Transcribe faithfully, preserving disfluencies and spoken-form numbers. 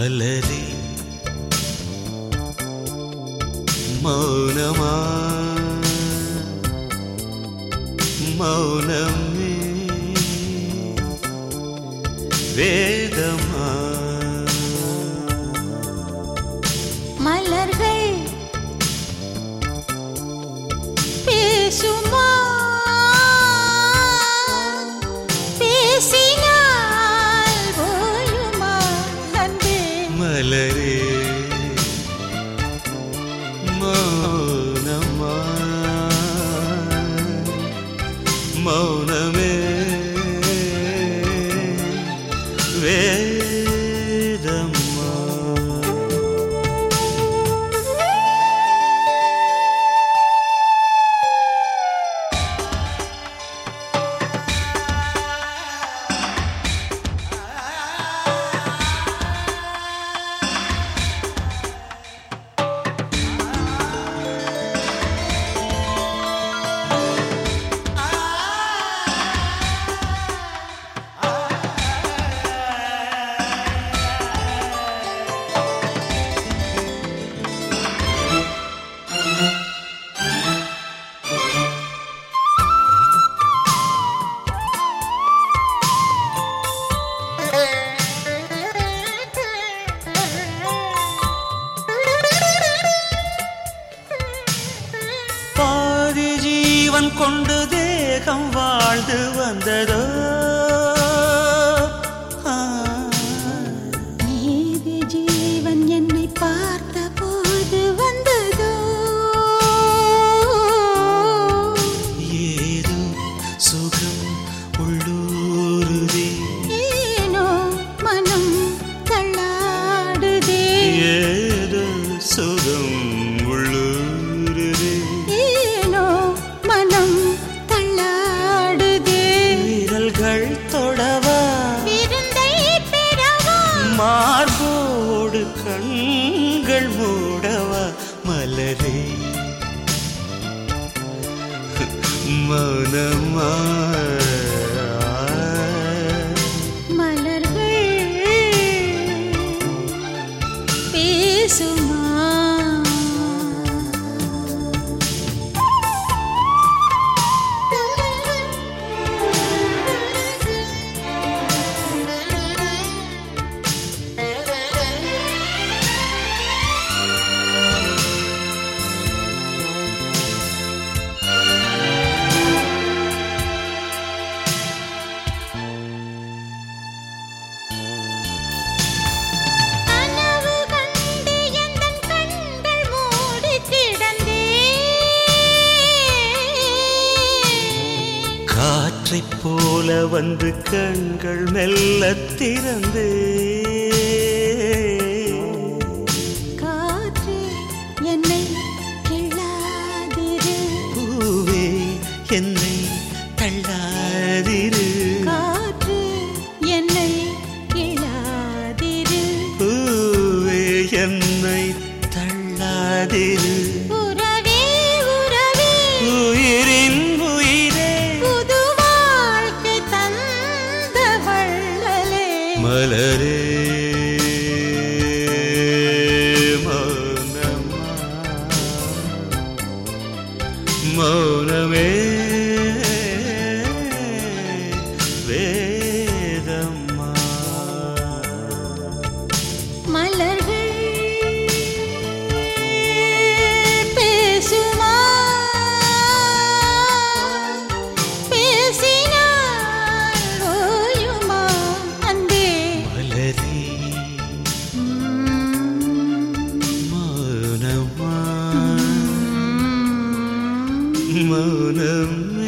மலரே மௌனமா மௌனமே வேதமா மலர்கள் பேசுமா பேசினால் போயுமா அன்பே மலரே மௌனமா மௌனமே வேதமா பாதி ஜீவன் கொண்டு தேகம் வாழ்ந்து வந்ததோ நீதி ஜீவன் என்னை பார்த்த போது வந்ததோ ஏதோ சுகம் உள்ளூருதே ஏனோ மனம் தள்ளாடுதே ஏதோ சுகம் உள்ளூருதே ஏனோ மனம் தள்ளாடுதே விரல்கள் தொடவா விருந்தை பெறவா மார்போடு கண்கள் மூடவா மலரே மௌனமா மலர்கள் பேசுமா கனவு கண்டு எந்தன் கண்கள் மூடி கிடந்தேன் காற்றைப் போல வந்து கண்கள் மெல்ல திறந்தே காற்றே என்னை கிள்ளாதிரு பூவே என்னை தள்ளாதிரு காற்றே என்னை கிள்ளாதிரு பூவே என்னை தள்ளாதிரு உறவே உறவே உயிரின் உயிரே புது வாழ்க்கை தந்த வள்ளலே மலரே மௌனமா மௌனமே வேதமா மலர்கள் பேசுமா பேசினால் ஓயுமா அன்பே மலரே மௌனமா மௌனமே